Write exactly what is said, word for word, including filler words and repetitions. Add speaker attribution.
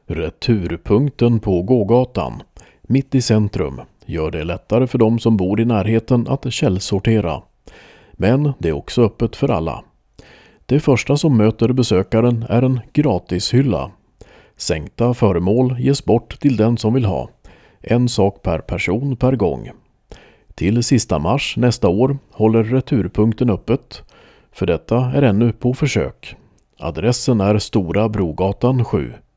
Speaker 1: Returpunkten på gågatan, mitt i centrum, gör det lättare för de som bor i närheten att källsortera. Men det är också öppet för alla. Det första som möter besökaren är en gratishylla. Sänkta föremål ges bort till den som vill ha. En sak per person per gång. Till sista mars nästa år håller Returpunkten öppet. För detta är ännu på försök. Adressen är Stora Brogatan sju.